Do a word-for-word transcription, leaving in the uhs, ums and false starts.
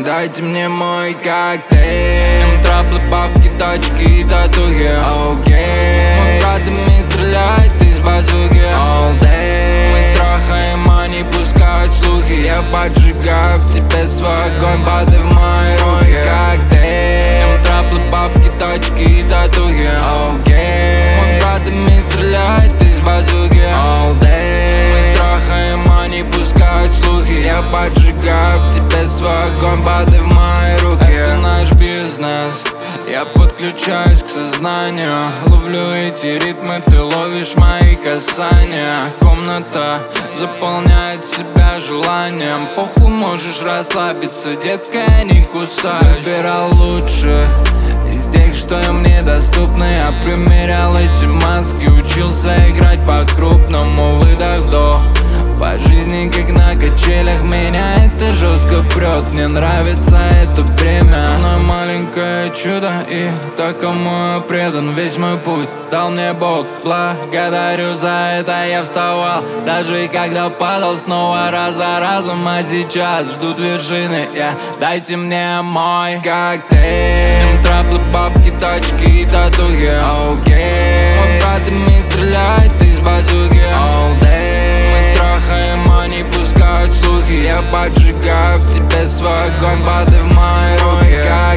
дайте мне мой коктейль. Траплы, бабки, тачки и татухи. Окей, мы братами стреляют из базуки. All day мы трахаем, они пускают слухи. Я поджигаю в тебе свой огонь, падай в мои руки. Коктейль, траплы, бабки, тачки и татухи. Окей, мы братами стреляют из базуки. All day мы трахаем, они пускают слухи. Я поджигаю в тебе свой огонь, падай в мои руки. Это наш бизнес, я подключаюсь к сознанию. Ловлю эти ритмы, ты ловишь мои касания. Комната заполняет себя желанием. Похуй, можешь расслабиться, детка, я не кусаюсь. Выбирал лучше из тех, что им недоступны. Я примерял эти маски, учился играть по-крупному. Выдох, вдох, по жизни как на качелях. Меня это жестко прет, мне нравится это бремя. Со мной маленькое чудо, и так, кому я предан. Весь мой путь дал мне Бог, благодарю за это. Я вставал, даже когда падал, снова раз за разом. А сейчас ждут вершины, yeah. Дайте мне мой коктейль. Траплы, бабки, тачки и татухи. Окей, мы братами стреляют из базуки. All day мы трахаем, они пускают слухи. Я поджигаю в тебе свой огонь, падай в мои руки.